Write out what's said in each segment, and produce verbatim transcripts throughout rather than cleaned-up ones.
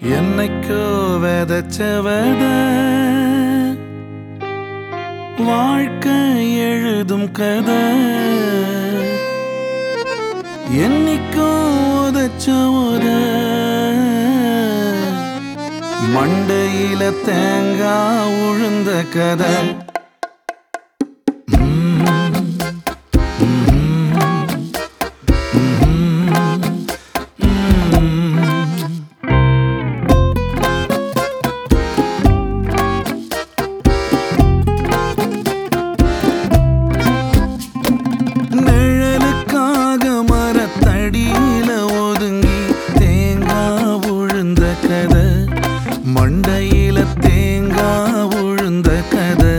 என்னைக்கோ விதைச்சவத வாழ்க்கை எழுதும் கதை, என்னைக்கோ உதைச்சவத மண்டையில தேங்காய் உழுந்த கதை. மண்டையில தேங்காய் உழுந்த கதை,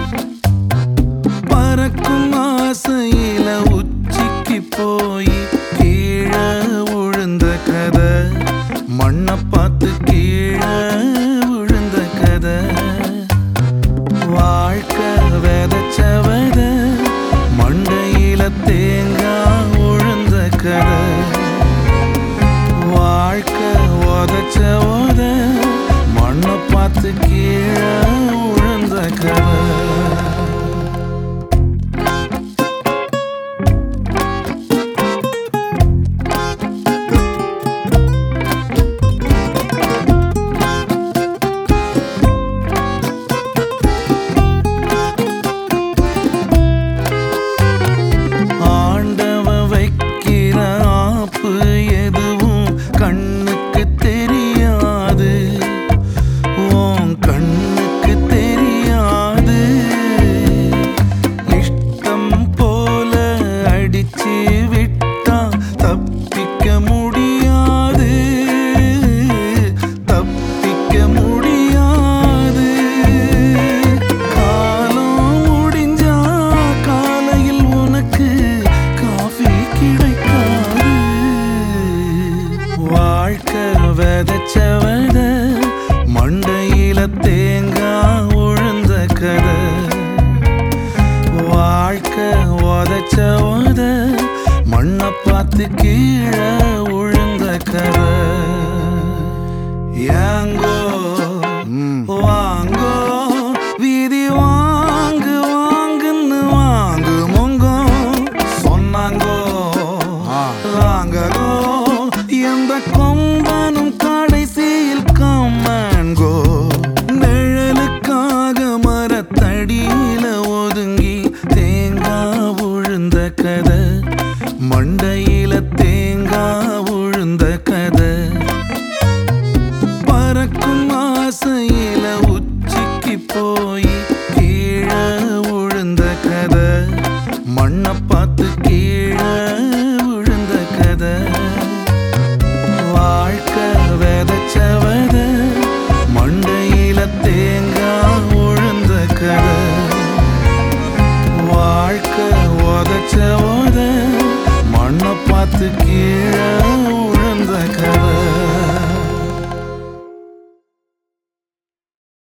பறக்கும் ஆசையில உச்சிக்கு போய் கீழே விழுந்த கதை, மண்ணை பார்த்து கீழே விழுந்த கதை. வாழ்க்கை விதைச்சவத மண்டையில தேங்காய் உழுந்த கதை, வாழ்க்கை உதைச்சவத மண்ணை பார்த்து கீழே விழுந்த கதை. ஆண்டவ வைக்கிற ஆப்பு எதுவும் கண்ணுக்கு தெரியாது, கண்ணுக்கு தெரியாது. இஷ்டம் போல அடிச்சு விட்டா தப்பிக்க முடியாது, தப்பிக்க முடியாது. காலம் முடிஞ்சா காலையில் உனக்கு காஃபி கிடைக்காது. வாழ்க்கை விதைச்சவத மண்டையில தேங்காய் உழுந்த கதை, வாழ்க்கை உதைச்சவத மண்ணை பார்த்து கீழே விழுந்த கதை. ஏங்கோ வாங்கோ வீதி வாங்கு வாங்குன்னு வாங்கு மொங்கோ சொன்னாங்கோ வாங்கோ எந்த கொம்பனும் கடைசியில் கம்மன்கோ. நிழலுக்காக மரத்தடியில ஒதுங்கி தேங்காய் விழுந்த கதை, மண்டையில தேங்காய் விழுந்த கதை, பறக்கும் ஆசையில உச்சிக்கு போய் கீழே விழுந்த கதை, மண்ணை பார்த்து கீழே விழுந்த கதை. வாழ்க்கை விதைச்சவத மண்டையில தேங்காய் உழுந்த கதை, வாழ்க்கை உதைச்சவத மண்ணை பார்த்து கீழே